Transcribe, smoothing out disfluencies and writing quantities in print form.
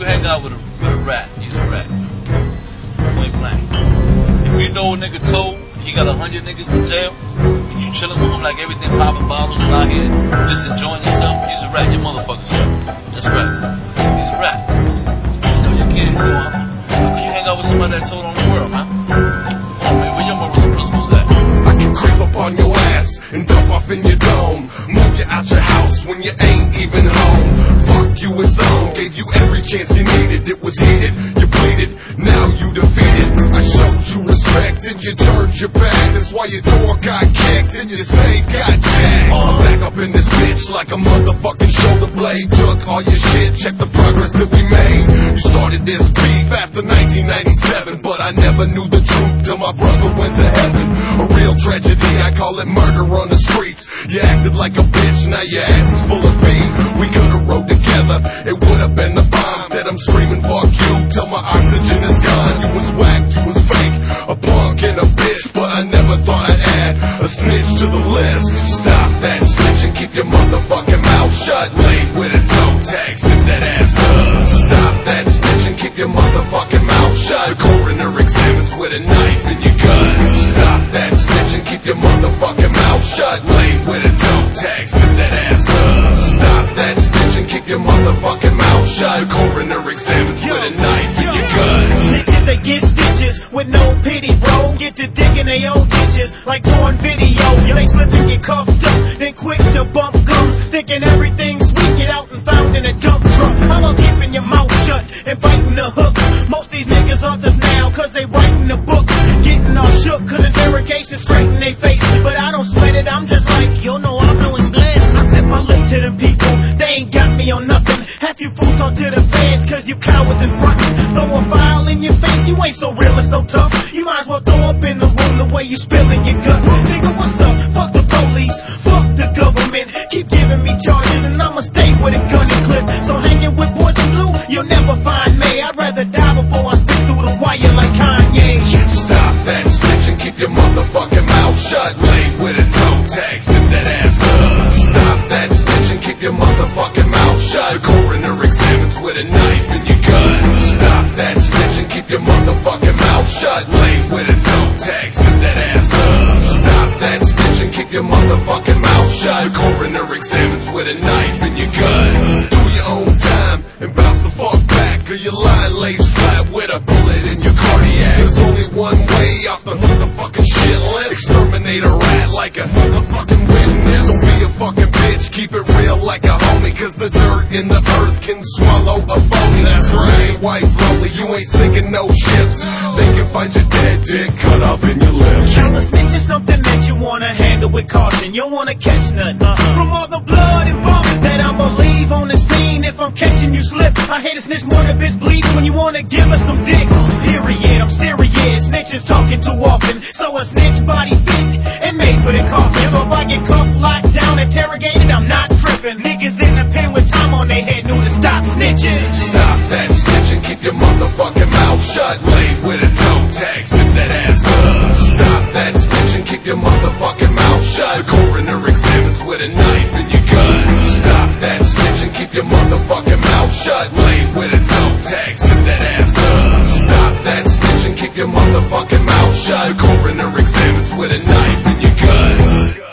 hang out with a rat, he's a rat. Point blank. If you know a nigga told, he got 100 niggas in jail, and you chillin' with him like everything poppin' bottles and out here just enjoying yourself, he's a rat. Your motherfucker's shit. That's right. He's a rat. You know you can't go out. How can you hang out with somebody that told on the world, man? Come on, man. Where your morals and principles at? I can creep up on your ass and dump off in your dome. Move you out your house when you ain't even home. Fuck you, it's on. Gave you every chance you needed. It was heated, you pleaded, now you defeated. I showed you respect and you turned your back. That's why your door got kicked and your safe got jacked. I'm back up in this bitch like a motherfucking shoulder blade. Took all your shit, check the progress that we made. You started this beef after 1997, but I never knew the truth till my brother went to heaven. A real tragedy, I call it murder on the streets. You acted like a bitch, now your ass is full of feet. We could've rode together, it would've been the bomb. Instead I'm screaming fuck you till my oxygen is gone. You was whack, you was fake, a punk and a bitch, but I never thought I'd add a snitch to the list. Stop that snitch and keep your motherfucking mouth shut. Laid with a toe tag, sit that ass up. Stop that snitch and keep your motherfucking mouth shut. The coroner examines with a knife in your gut. Stop that snitch and keep your motherfucking mouth shut. Laid with a toe tag, sit that ass up. Stop that snitch and keep your motherfucking mouth shut. The coroner examines with a knife in your gut. Snitches, they get stitches with no pity, bro. Get to digging they old ditches like torn video. They slip and get cuffed up, then quick to bump gums, thinking everything's sweet. Get out and found in a dump truck. How about keeping your mouth shut and biting the hook? Most these niggas authors now, cause they writing a book. Getting all shook, cause interrogation straight in they face. But I don't sweat it, I'm just like, you know I'm no English. I sip my lip to them people, they ain't got me on nothing. Half you fools talk to the feds, cause you cowards in front. Throw a vial in your face, you ain't so real and so tough. You might as well throw up in the room the way you spilling your guts. Nigga, what's up? Fuck the police, fuck the government. Keep giving me charges and I'ma stay with a gun and clip. So hanging with boys in blue, you'll never find me. I'd rather die before I spit through the wire like Kanye. Stop that snitch and keep your motherfucking mouth shut. Laid with a toe tag, sit that ass up. Stop that snitch and keep your motherfucking mouth shut. The coroner examines with a knife in your gut. Stop that snitch and keep your motherfucking mouth shut. Laid with a toe tag, sit that ass up. Stop that snitch and keep your motherfucking mouth shut. The coroner examines with a knife in your gut. Do your own time and bounce the fuck back, or your line lays flat with a bullet in your cardiac. There's only one way off the motherfucking shit list. Exterminate a rat like a motherfucking witness. Don't be a fucking bitch, keep it real like a homie, cause the dirt in the earth can swallow a phony. That's right, wife lonely, you ain't sinking no ships. They can find your dead dick cut off in your lips. Now a snitch is something that you wanna handle with caution. You don't wanna catch nothing from all the blood and vomit that I'ma leave on the scene. If I'm catching you slip, I hate a snitch more than bitch bleeding when you wanna give us some dick. Period, I'm serious, snitches talking too often. So a snitch body fit and made for the coffin. So if I get cuffed, locked down, interrogated, I'm not tripping. Niggas in the pen with time on their head knew to stop snitching. Stop that snitch and keep your motherfucking mouth shut. Laid with a toe tag, sit that ass up. Stop that snitch and keep your motherfucking mouth shut. The coroner examines with a knife in your gut. Stop that snitch and keep your motherfucking mouth shut. Laid with a toe tag, sit that ass up. Stop that snitch and keep your motherfucking mouth shut. The coroner examines with a knife in your gut.